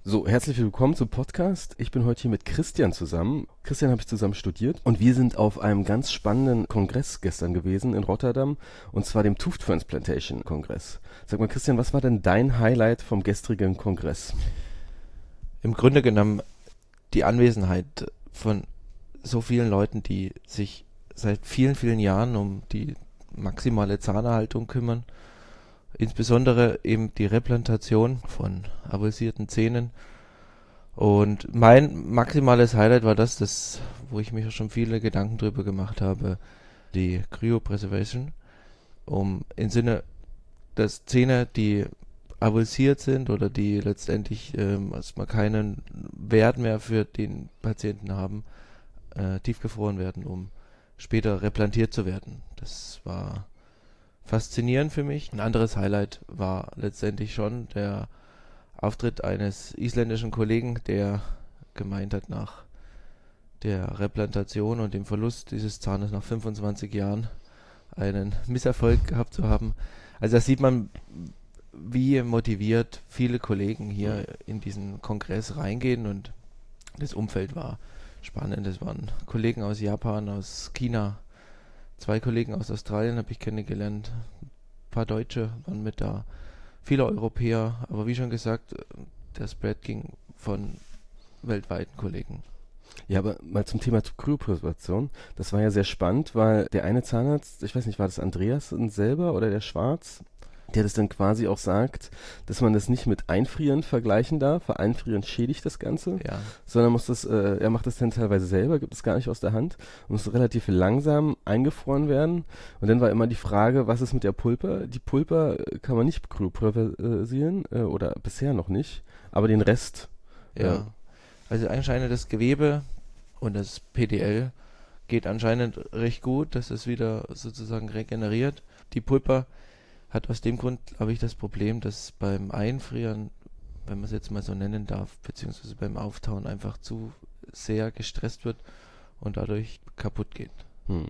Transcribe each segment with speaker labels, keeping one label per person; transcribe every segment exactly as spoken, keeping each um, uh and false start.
Speaker 1: So, herzlich willkommen zum Podcast. Ich bin heute hier mit Christian zusammen. Christian habe ich zusammen studiert und wir sind auf einem ganz spannenden Kongress gestern gewesen in Rotterdam, und zwar dem Tooth Transplantation Kongress. Sag mal, Christian, was war denn dein Highlight vom gestrigen Kongress?
Speaker 2: Im Grunde genommen die Anwesenheit von so vielen Leuten, die sich seit vielen, vielen Jahren um die maximale Zahnerhaltung kümmern. Insbesondere eben die Replantation von avulsierten Zähnen. Und mein maximales Highlight war das, das, wo ich mir schon viele Gedanken drüber gemacht habe, die Cryopreservation, um im Sinne, dass Zähne, die avulsiert sind oder die letztendlich ähm, erstmal keinen Wert mehr für den Patienten haben, äh, tiefgefroren werden, um später replantiert zu werden. Das war faszinierend für mich. Ein anderes Highlight war letztendlich schon der Auftritt eines isländischen Kollegen, der gemeint hat, nach der Replantation und dem Verlust dieses Zahnes nach fünfundzwanzig Jahren einen Misserfolg gehabt zu haben. Also da sieht man, wie motiviert viele Kollegen hier in diesen Kongress reingehen, und das Umfeld war spannend. Es waren Kollegen aus Japan, aus China, zwei Kollegen aus Australien habe ich kennengelernt, ein paar Deutsche waren mit da, viele Europäer, aber wie schon gesagt, der Spread ging von weltweiten Kollegen.
Speaker 1: Ja, aber mal zum Thema Kryopreservation. Das war ja sehr spannend, weil der eine Zahnarzt, ich weiß nicht, war das Andreas selber oder der Schwarz, der das dann quasi auch sagt, dass man das nicht mit Einfrieren vergleichen darf, weil Einfrieren schädigt das Ganze,
Speaker 2: Ja,
Speaker 1: sondern muss das, äh, er macht das dann teilweise selber, gibt es gar nicht aus der Hand, muss relativ langsam eingefroren werden. Und dann war immer die Frage, was ist mit der Pulpa? Die Pulpa äh, kann man nicht kryopreservieren, äh, oder bisher noch nicht, aber den Rest,
Speaker 2: ja.
Speaker 1: ja.
Speaker 2: Also anscheinend das Gewebe und das P D L geht anscheinend recht gut, dass es wieder sozusagen regeneriert. Die Pulpa hat aus dem Grund, glaube ich, das Problem, dass beim Einfrieren, wenn man es jetzt mal so nennen darf, beziehungsweise beim Auftauen einfach zu sehr gestresst wird und dadurch kaputt geht.
Speaker 1: Hm.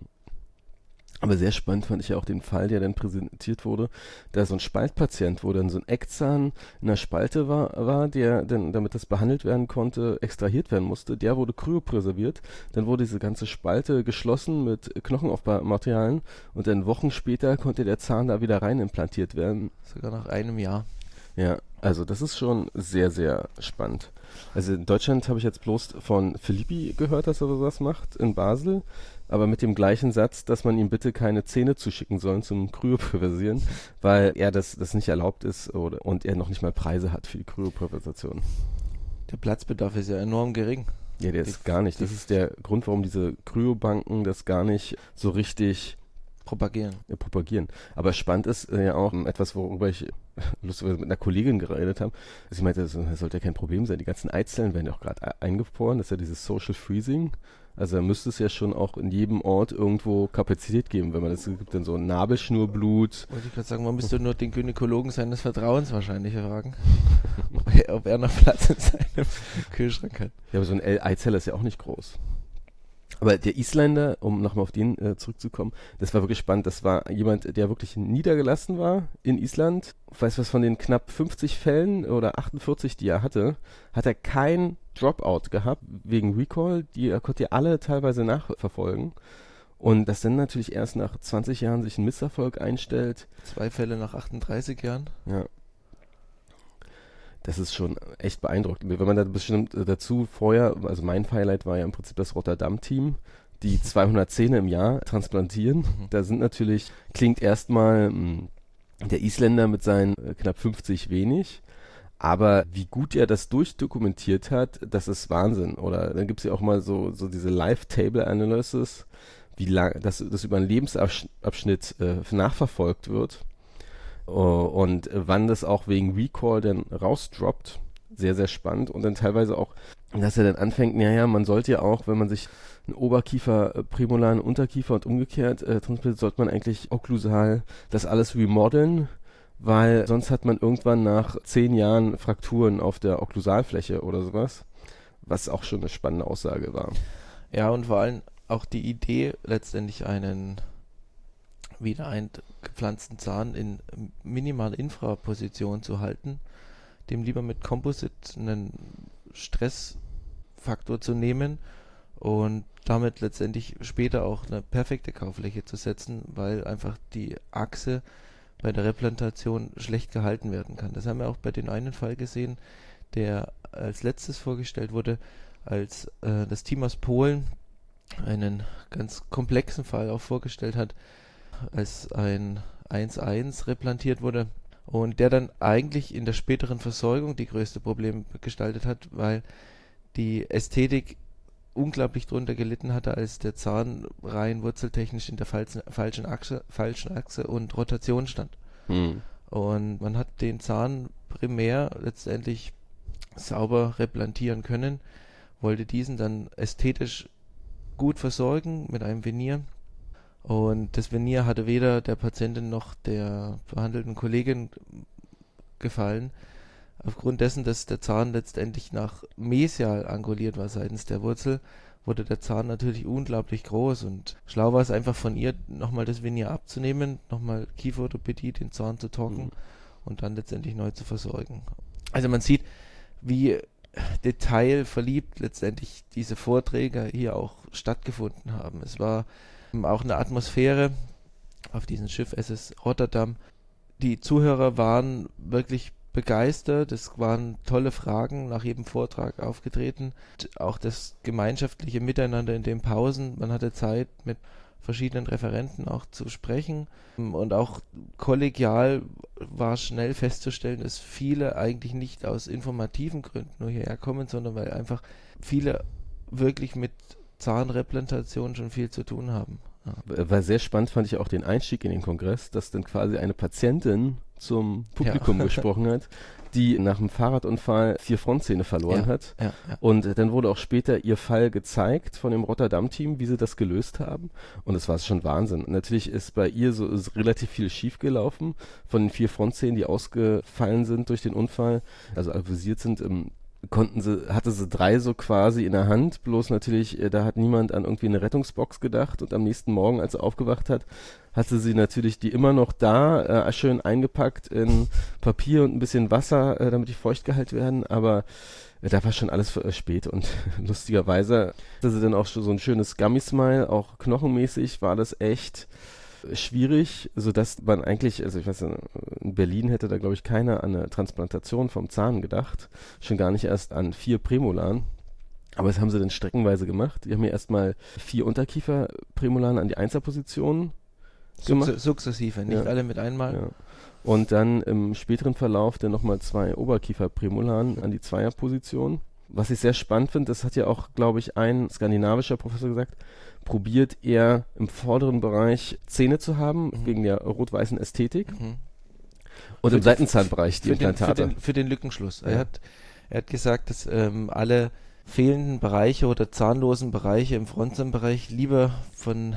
Speaker 1: Aber sehr spannend fand ich ja auch den Fall, der dann präsentiert wurde, da so ein Spaltpatient, wo dann so ein Eckzahn in der Spalte war, war, der dann, damit das behandelt werden konnte, extrahiert werden musste. Der wurde kryopreserviert. Dann wurde diese ganze Spalte geschlossen mit Knochenaufbaumaterialien und dann Wochen später konnte der Zahn da wieder rein implantiert werden.
Speaker 2: Sogar nach einem Jahr.
Speaker 1: Ja, also das ist schon sehr, sehr spannend. Also in Deutschland habe ich jetzt bloß von Philippi gehört, dass er sowas macht, in Basel, aber mit dem gleichen Satz, dass man ihm bitte keine Zähne zuschicken soll zum Kryopreservieren, weil er das, das nicht erlaubt ist oder, und er noch nicht mal Preise hat für die Kryopreservation.
Speaker 2: Der Platzbedarf ist ja enorm gering.
Speaker 1: Ja, der ist gar nicht. Das ist der Grund, warum diese Kryobanken das gar nicht so richtig
Speaker 2: Propagieren.
Speaker 1: äh, propagieren. Aber spannend ist äh, ja auch ähm, etwas, worüber ich lustigerweise mit einer Kollegin geredet habe. Also ich meinte, das, das sollte ja kein Problem sein. Die ganzen Eizellen werden ja auch gerade eingefroren. Das ist ja dieses Social Freezing. Also da müsste es ja schon auch in jedem Ort irgendwo Kapazität geben, wenn man das, es gibt dann so ein Nabelschnurblut.
Speaker 2: Wollte ich gerade sagen, man müsste nur den Gynäkologen seines Vertrauens wahrscheinlich fragen, ob er, ob er noch Platz in seinem Kühlschrank hat.
Speaker 1: Ja, aber so eine Eizelle ist ja auch nicht groß. Aber der Isländer, um nochmal auf den äh, zurückzukommen, das war wirklich spannend. Das war jemand, der wirklich niedergelassen war in Island. Weißt du was, von den knapp fünfzig Fällen oder achtundvierzig, die er hatte, hat er kein Dropout gehabt wegen Recall. Die er konnte ja alle teilweise nachverfolgen. Und dass dann natürlich erst nach zwanzig Jahren sich ein Misserfolg einstellt.
Speaker 2: Zwei Fälle nach achtunddreißig Jahren.
Speaker 1: Ja. Das ist schon echt beeindruckend. Wenn man da bestimmt äh, dazu vorher, also mein Highlight war ja im Prinzip das Rotterdam-Team, die zweihundert Zähne im Jahr transplantieren.
Speaker 2: Mhm.
Speaker 1: Da sind natürlich, klingt erstmal mh, der Isländer mit seinen äh, knapp fünfzig wenig, aber wie gut er das durchdokumentiert hat, das ist Wahnsinn. Oder dann gibt es ja auch mal so, so diese Live-Table-Analysis, wie lang, dass das über einen Lebensabschnitt äh, nachverfolgt wird. Uh, und wann das auch wegen Recall dann rausdroppt, sehr, sehr spannend. Und dann teilweise auch, dass er dann anfängt, naja, man sollte ja auch, wenn man sich einen Oberkiefer, äh, Prämolaren, Unterkiefer und umgekehrt äh, transplantiert, sollte man eigentlich okklusal das alles remodeln, weil sonst hat man irgendwann nach zehn Jahren Frakturen auf der Okklusalfläche oder sowas, was auch schon eine spannende Aussage war.
Speaker 2: Ja, und vor allem auch die Idee, letztendlich einen wieder eingepflanzten Zahn in minimale Infraposition zu halten, dem lieber mit Composite einen Stressfaktor zu nehmen und damit letztendlich später auch eine perfekte Kaufläche zu setzen, weil einfach die Achse bei der Replantation schlecht gehalten werden kann. Das haben wir auch bei dem einen Fall gesehen, der als letztes vorgestellt wurde, als äh, das Team aus Polen einen ganz komplexen Fall auch vorgestellt hat, als ein eins eins replantiert wurde und der dann eigentlich in der späteren Versorgung die größte Problem gestaltet hat, weil die Ästhetik unglaublich drunter gelitten hatte, als der Zahn rein wurzeltechnisch in der falschen, falschen, Achse, falschen Achse und Rotation stand.
Speaker 1: Hm.
Speaker 2: Und man hat den Zahn primär letztendlich sauber replantieren können, wollte diesen dann ästhetisch gut versorgen mit einem Venier. Und das Venier hatte weder der Patientin noch der behandelten Kollegin gefallen, aufgrund dessen, dass der Zahn letztendlich nach mesial anguliert war seitens der Wurzel, wurde der Zahn natürlich unglaublich groß und schlau war es einfach von ihr, nochmal das Venier abzunehmen, nochmal Kieferorthopädie, den Zahn zu torken mhm. und dann letztendlich neu zu versorgen. Also man sieht, wie detailverliebt letztendlich diese Vorträge hier auch stattgefunden haben. Es war auch eine Atmosphäre auf diesem Schiff S S Rotterdam. Die Zuhörer waren wirklich begeistert, es waren tolle Fragen nach jedem Vortrag aufgetreten. Auch das gemeinschaftliche Miteinander in den Pausen, man hatte Zeit mit verschiedenen Referenten auch zu sprechen und auch kollegial war schnell festzustellen, dass viele eigentlich nicht aus informativen Gründen nur hierher kommen, sondern weil einfach viele wirklich mit Zahnreplantation schon viel zu tun haben.
Speaker 1: Ja. War sehr spannend, fand ich auch den Einstieg in den Kongress, dass dann quasi eine Patientin zum Publikum ja. gesprochen hat, die nach einem Fahrradunfall vier Frontzähne verloren
Speaker 2: ja.
Speaker 1: hat.
Speaker 2: Ja. Ja.
Speaker 1: Und dann wurde auch später ihr Fall gezeigt von dem Rotterdam-Team, wie sie das gelöst haben. Und es war schon Wahnsinn. Und natürlich ist bei ihr so ist relativ viel schief gelaufen. Von den vier Frontzähnen, die ausgefallen sind durch den Unfall, also avisiert sind, im konnten sie, hatte sie drei so quasi in der Hand, bloß natürlich, äh, da hat niemand an irgendwie eine Rettungsbox gedacht und am nächsten Morgen, als sie aufgewacht hat, hatte sie natürlich die immer noch da, äh, schön eingepackt in Papier und ein bisschen Wasser, äh, damit die feucht gehalten werden, aber äh, da war schon alles für, äh, spät und lustigerweise hatte sie dann auch schon so ein schönes Gummy-Smile, auch knochenmäßig war das echt schwierig, sodass man eigentlich, also ich weiß nicht, in Berlin hätte da glaube ich keiner an eine Transplantation vom Zahn gedacht, schon gar nicht erst an vier Prämolaren, aber das haben sie dann streckenweise gemacht. Die haben mir erstmal vier Unterkieferprämolaren an die Einserposition gemacht.
Speaker 2: Sukzessive, nicht ja. alle mit einmal.
Speaker 1: Ja. Und dann im späteren Verlauf dann nochmal zwei Oberkieferprämolaren an die Zweierposition. Was ich sehr spannend finde, das hat ja auch, glaube ich, ein skandinavischer Professor gesagt, probiert er im vorderen Bereich Zähne zu haben, mhm. wegen der rot-weißen Ästhetik. Mhm. Und für im Seitenzahnbereich die
Speaker 2: für
Speaker 1: Implantate.
Speaker 2: Den, für, den, für den Lückenschluss. Ja. Er, hat, er hat gesagt, dass ähm, alle fehlenden Bereiche oder zahnlosen Bereiche im Frontzahnbereich lieber von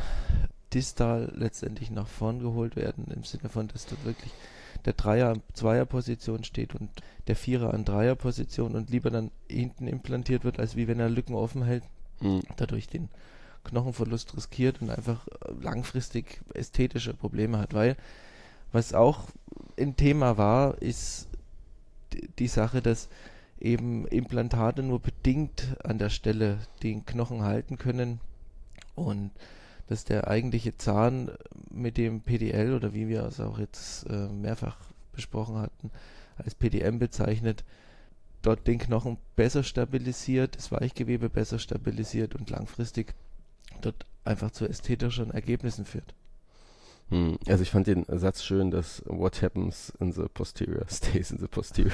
Speaker 2: distal letztendlich nach vorn geholt werden, im Sinne von, dass dort wirklich der Dreier an Zweierposition steht und der Vierer an Dreierposition und lieber dann hinten implantiert wird, als wie wenn er Lücken offen hält, mhm. dadurch den Knochenverlust riskiert und einfach langfristig ästhetische Probleme hat, weil was auch ein Thema war, ist die, die Sache, dass eben Implantate nur bedingt an der Stelle den Knochen halten können und dass der eigentliche Zahn mit dem P D L oder wie wir es auch jetzt äh, mehrfach besprochen hatten, als P D M bezeichnet, dort den Knochen besser stabilisiert, das Weichgewebe besser stabilisiert und langfristig dort einfach zu ästhetischen Ergebnissen führt.
Speaker 1: Hm. Also ich fand den Satz schön, dass what happens in the posterior stays in the posterior.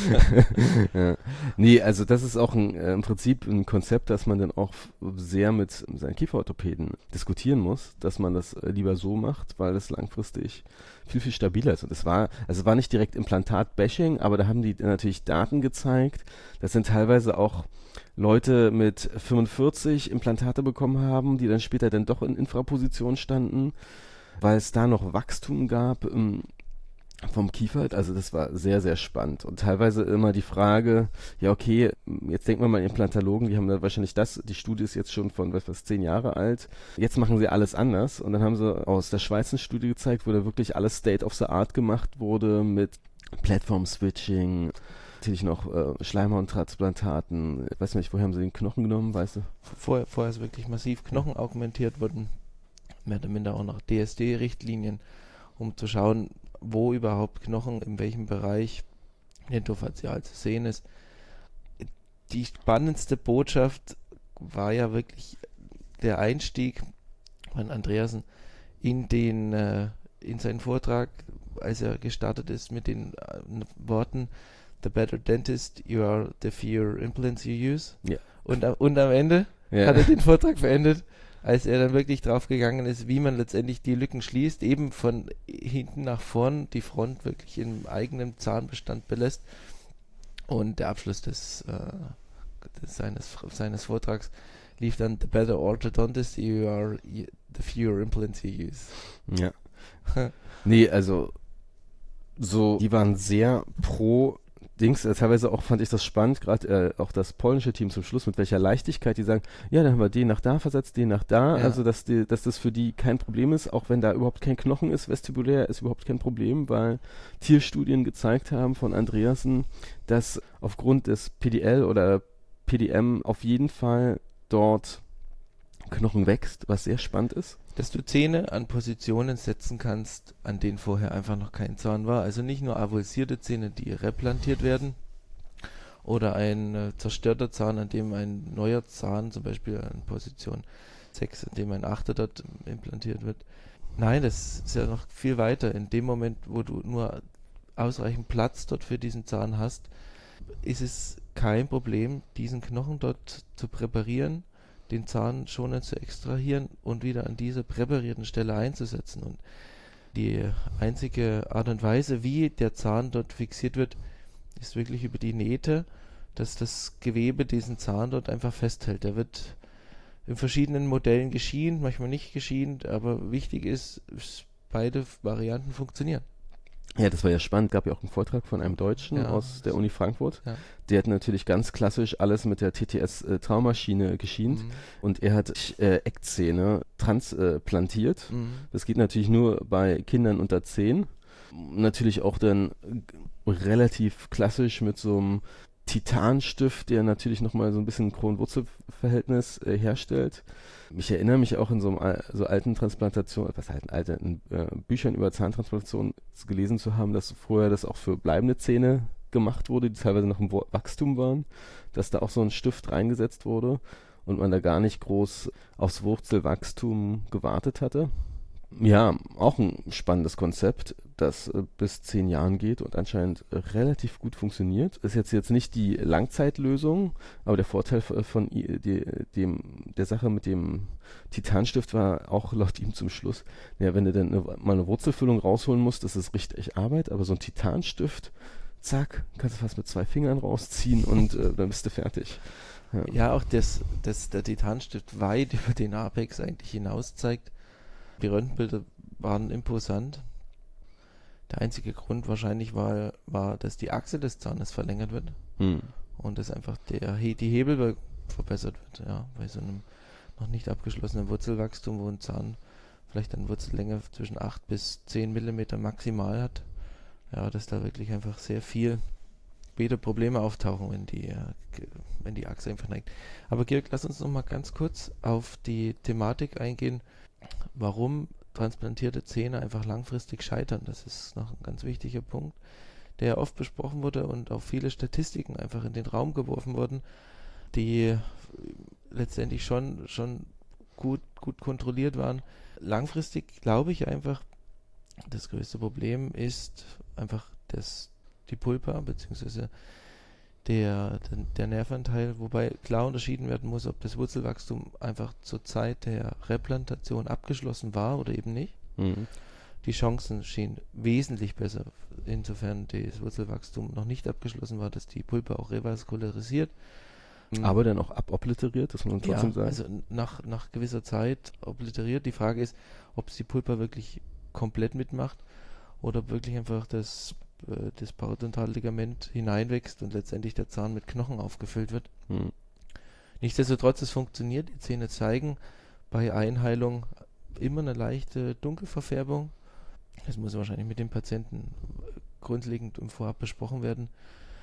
Speaker 1: Ja. Nee, also das ist auch ein, äh, im Prinzip ein Konzept, das man dann auch sehr mit seinen Kieferorthopäden diskutieren muss, dass man das äh, lieber so macht, weil das langfristig viel, viel stabiler ist. Und es war, also es war nicht direkt Implantat-Bashing, aber da haben die natürlich Daten gezeigt. Das sind teilweise auch Leute mit fünfundvierzig Implantate bekommen haben, die dann später dann doch in Infraposition standen, weil es da noch Wachstum gab ähm, vom Kiefer. Also das war sehr, sehr spannend. Und teilweise immer die Frage, ja okay, jetzt denken wir mal an Implantologen, die haben da wahrscheinlich das, die Studie ist jetzt schon von, was was, zehn Jahre alt. Jetzt machen sie alles anders. Und dann haben sie aus der Schweiz eine Studie gezeigt, wo da wirklich alles State of the Art gemacht wurde mit Platform-Switching, Natürlich noch äh, Schleimhauttransplantaten. Ich weiß nicht, woher haben sie den Knochen genommen, weißt du?
Speaker 2: Vorher, vorher ist wirklich massiv Knochen augmentiert worden, mehr oder minder auch nach D S D-Richtlinien, um zu schauen, wo überhaupt Knochen, in welchem Bereich dentofaszial zu sehen ist. Die spannendste Botschaft war ja wirklich der Einstieg von Andreasen in den äh, in seinen Vortrag, als er gestartet ist mit den äh, Worten "The better dentist you are, the fewer implants you use."
Speaker 1: Ja.
Speaker 2: Und, und am Ende
Speaker 1: Ja.
Speaker 2: hat er den Vortrag beendet, als er dann wirklich drauf gegangen ist, wie man letztendlich die Lücken schließt, eben von hinten nach vorn die Front wirklich im eigenen Zahnbestand belässt. Und der Abschluss des, äh, des seines, seines Vortrags lief dann: "The better orthodontist you are, the fewer implants you use."
Speaker 1: Ja. Nee, also so, die waren sehr pro Dings, äh, teilweise auch fand ich das spannend, gerade äh, auch das polnische Team zum Schluss, mit welcher Leichtigkeit die sagen, ja, dann haben wir den nach da versetzt, den nach da,
Speaker 2: Ja.
Speaker 1: also dass, die, dass das für die kein Problem ist, auch wenn da überhaupt kein Knochen ist, vestibulär ist überhaupt kein Problem, weil Tierstudien gezeigt haben von Andreasen, dass aufgrund des P D L oder P D M auf jeden Fall dort Knochen wächst, was sehr spannend ist.
Speaker 2: Dass du Zähne an Positionen setzen kannst, an denen vorher einfach noch kein Zahn war. Also nicht nur avulsierte Zähne, die replantiert werden, oder ein äh, zerstörter Zahn, an dem ein neuer Zahn, zum Beispiel an Position sechs, an dem ein achter dort implantiert wird. Nein, das ist ja noch viel weiter. In dem Moment, wo du nur ausreichend Platz dort für diesen Zahn hast, ist es kein Problem, diesen Knochen dort zu präparieren, den Zahn schonend zu extrahieren und wieder an dieser präparierten Stelle einzusetzen. Und die einzige Art und Weise, wie der Zahn dort fixiert wird, ist wirklich über die Nähte, dass das Gewebe diesen Zahn dort einfach festhält. Der wird in verschiedenen Modellen geschient, manchmal nicht geschient, aber wichtig ist, dass beide Varianten funktionieren.
Speaker 1: Ja, das war ja spannend. Gab ja auch einen Vortrag von einem Deutschen
Speaker 2: Ja,
Speaker 1: aus der Uni Frankfurt.
Speaker 2: Ja.
Speaker 1: Der hat natürlich ganz klassisch alles mit der T T S-Traumaschine geschient.
Speaker 2: Mhm.
Speaker 1: Und er hat äh, Eckzähne transplantiert.
Speaker 2: Mhm.
Speaker 1: Das geht natürlich nur bei Kindern unter zehn. Natürlich auch dann äh, relativ klassisch mit so einem Titanstift, der natürlich nochmal so ein bisschen Kron-Wurzel-Verhältnis äh, herstellt. Ich erinnere mich auch in so, einem, al- so alten Transplantationen, was halt alten äh, Büchern über Zahntransplantation gelesen zu haben, dass vorher das auch für bleibende Zähne gemacht wurde, die teilweise noch im Wo- Wachstum waren, dass da auch so ein Stift reingesetzt wurde und man da gar nicht groß aufs Wurzelwachstum gewartet hatte. Ja, auch ein spannendes Konzept, das äh, bis zehn Jahren geht und anscheinend äh, relativ gut funktioniert. Ist jetzt jetzt nicht die Langzeitlösung, aber der Vorteil f- von i- die, dem, der Sache mit dem Titanstift war auch laut ihm zum Schluss, ja, wenn du dann eine, mal eine Wurzelfüllung rausholen musst, das ist richtig Arbeit, aber so ein Titanstift, zack, kannst du fast mit zwei Fingern rausziehen und äh, dann bist du fertig. Ja.
Speaker 2: Ja, auch das, dass der Titanstift weit über den Apex eigentlich hinaus zeigt. Die Röntgenbilder waren imposant. Der einzige Grund wahrscheinlich war, war, dass die Achse des Zahnes verlängert wird
Speaker 1: Hm.
Speaker 2: und dass einfach der, He- die Hebel verbessert wird. Ja, bei so einem noch nicht abgeschlossenen Wurzelwachstum, wo ein Zahn vielleicht eine Wurzellänge zwischen acht bis zehn Millimeter maximal hat. Ja, dass da wirklich einfach sehr viel später Probleme auftauchen, wenn die, äh, ge- wenn die Achse einfach neigt. Aber Georg, lass uns noch mal ganz kurz auf die Thematik eingehen, warum transplantierte Zähne einfach langfristig scheitern. Das ist noch ein ganz wichtiger Punkt, der oft besprochen wurde und auch viele Statistiken einfach in den Raum geworfen wurden, die letztendlich schon, schon gut, gut kontrolliert waren. Langfristig glaube ich einfach, das größte Problem ist einfach das, die Pulpa bzw. Der, der, der Nervenanteil, wobei klar unterschieden werden muss, ob das Wurzelwachstum einfach zur Zeit der Replantation abgeschlossen war oder eben nicht.
Speaker 1: Mhm.
Speaker 2: Die Chancen schienen wesentlich besser, insofern das Wurzelwachstum noch nicht abgeschlossen war, dass die Pulpa auch revaskularisiert.
Speaker 1: Aber dann auch abobliteriert, das muss man trotzdem
Speaker 2: Ja,
Speaker 1: sagen.
Speaker 2: also nach, nach gewisser Zeit obliteriert. Die Frage ist, ob es die Pulpa wirklich komplett mitmacht oder ob wirklich einfach das, äh, das Parodontalligament hineinwächst und letztendlich der Zahn mit Knochen aufgefüllt wird.
Speaker 1: Hm.
Speaker 2: Nichtsdestotrotz, es funktioniert. Die Zähne zeigen bei Einheilung immer eine leichte Dunkelverfärbung. Das muss wahrscheinlich mit dem Patienten grundlegend im Vorab besprochen werden.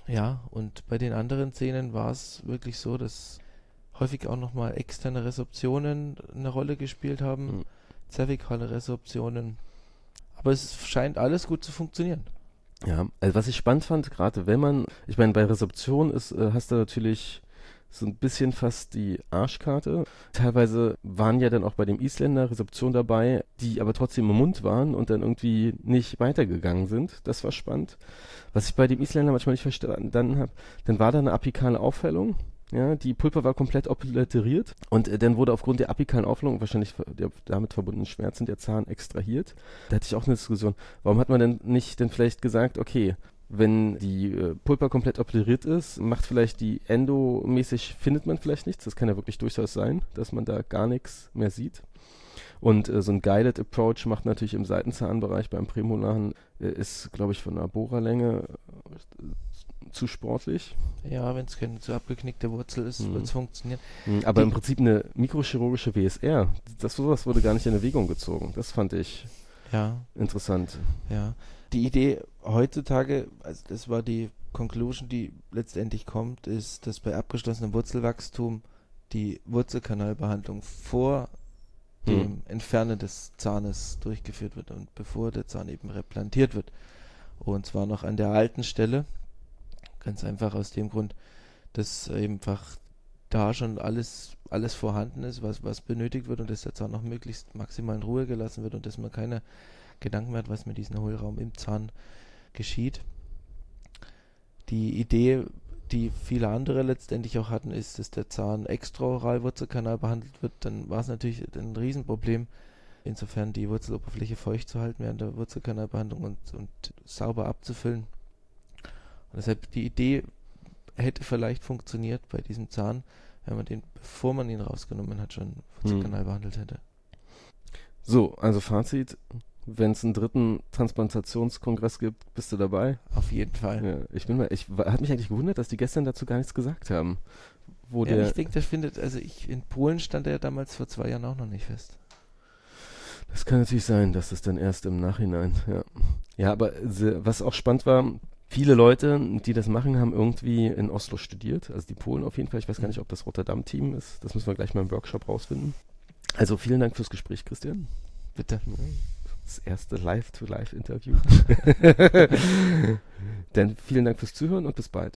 Speaker 2: Ja, und bei den anderen Szenen war es wirklich so, dass häufig auch nochmal externe Resorptionen eine Rolle gespielt haben,
Speaker 1: Mhm.
Speaker 2: zervikale Resorptionen. Aber es scheint alles gut zu funktionieren.
Speaker 1: Ja, also was ich spannend fand, gerade wenn man, ich meine, bei Resorption ist, äh, hast du natürlich so ein bisschen fast die Arschkarte. Teilweise waren ja dann auch bei dem Isländer Resorption dabei, die aber trotzdem im Mund waren und dann irgendwie nicht weitergegangen sind. Das war spannend. Was ich bei dem Isländer manchmal nicht verstanden habe, dann war da eine apikale Aufhellung. Ja, die Pulpa war komplett obliteriert und äh, dann wurde aufgrund der apikalen Aufhellung, wahrscheinlich der damit verbundenen Schmerzen, der Zahn extrahiert. Da hatte ich auch eine Diskussion. Warum hat man denn nicht denn vielleicht gesagt, okay, wenn die äh, Pulpa komplett obliteriert ist, macht vielleicht die endomäßig, findet man vielleicht nichts. Das kann ja wirklich durchaus sein, dass man da gar nichts mehr sieht. Und äh, so ein Guided Approach macht natürlich im Seitenzahnbereich beim Prämolaren, äh, ist, glaube ich, von der Bohrerlänge äh, zu sportlich.
Speaker 2: Ja, wenn es keine zu abgeknickte Wurzel ist,
Speaker 1: Mhm.
Speaker 2: wird es funktionieren.
Speaker 1: Mhm, aber
Speaker 2: Die-
Speaker 1: im Prinzip eine mikrochirurgische W S R, das sowas wurde gar nicht in Erwägung gezogen. Das fand ich
Speaker 2: Ja,
Speaker 1: interessant.
Speaker 2: ja. Die Idee heutzutage, also das war die Conclusion, die letztendlich kommt, ist, dass bei abgeschlossenem Wurzelwachstum die Wurzelkanalbehandlung vor dem
Speaker 1: Hm.
Speaker 2: Entfernen des Zahnes durchgeführt wird und bevor der Zahn eben replantiert wird. Und zwar noch an der alten Stelle. Ganz einfach aus dem Grund, dass einfach da schon alles, alles vorhanden ist, was, was benötigt wird und dass der Zahn noch möglichst maximal in Ruhe gelassen wird und dass man keine Gedanken mehr hat, was mit diesem Hohlraum im Zahn geschieht. Die Idee, die viele andere letztendlich auch hatten, ist, dass der Zahn extraoral Wurzelkanal behandelt wird. Dann war es natürlich ein Riesenproblem, insofern die Wurzeloberfläche feucht zu halten während der Wurzelkanalbehandlung und, und sauber abzufüllen. Und deshalb die Idee hätte vielleicht funktioniert bei diesem Zahn, wenn man den, bevor man ihn rausgenommen hat, schon Wurzelkanal
Speaker 1: Hm.
Speaker 2: behandelt hätte.
Speaker 1: So, also Fazit, wenn es einen dritten Transplantationskongress gibt, bist du dabei?
Speaker 2: Auf jeden Fall.
Speaker 1: Ja, ich bin mal, ich hat mich eigentlich gewundert, dass die gestern dazu gar nichts gesagt haben. Wo
Speaker 2: Ja,
Speaker 1: der,
Speaker 2: ich denke, das findet, also ich, in Polen stand er ja damals vor zwei Jahren auch noch nicht fest.
Speaker 1: das kann natürlich sein, dass das dann erst im Nachhinein, ja. Ja, aber se- was auch spannend war, viele Leute, die das machen, haben irgendwie in Oslo studiert, also die Polen auf jeden Fall. Ich weiß gar nicht, ob das Rotterdam-Team ist. Das müssen wir gleich mal im Workshop rausfinden. Also vielen Dank fürs Gespräch, Christian.
Speaker 2: Bitte.
Speaker 1: Das erste Live-to-Live-Interview. Dann vielen Dank fürs Zuhören und bis bald.